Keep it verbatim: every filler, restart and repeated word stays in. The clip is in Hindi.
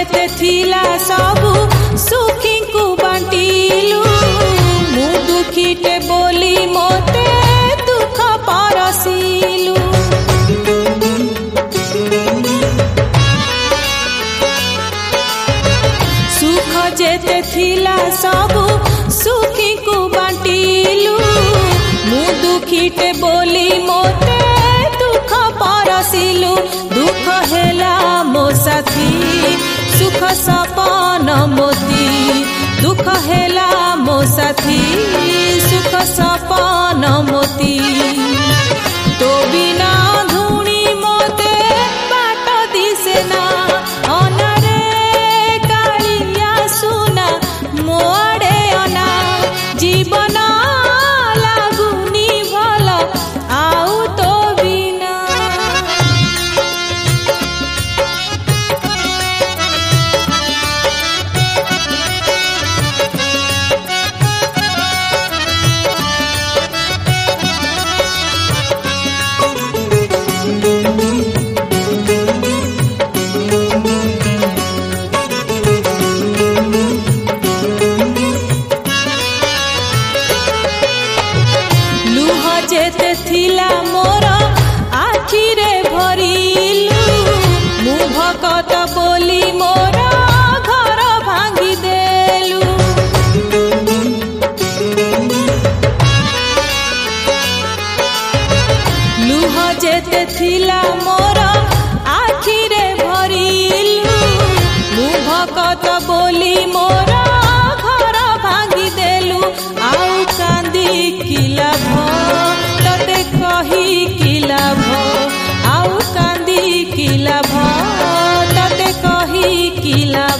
जेते थिला सबु सुखी को बांटिलु मु दुखीटे बोली मोते दुख परसिलु सुख जेते थिला सबु सुखी को बांटिलु मु दुखीटे बोली मोते दुख परसिलु दुख हेला मो साथी सुख सपन मोती दुख हेला मो साथी सुख सपन मोती तो बिना धुणी मोते बाट दिसे ना अनारे कालिया सुना मोड़े अना जीवन लागुनी भल आउ तो बिना जेते थिला मोर आखिरे भरिलु मु भकत बोली मोर घर भांगी देलु लुह जेते थिला मोर आखिरे भरिलु मु भकत बोली मोर घर भांगी देलु आउ कांदी की लाभ तते कही की लाभ आउ कांदी की लाभ तते कही की लाभ।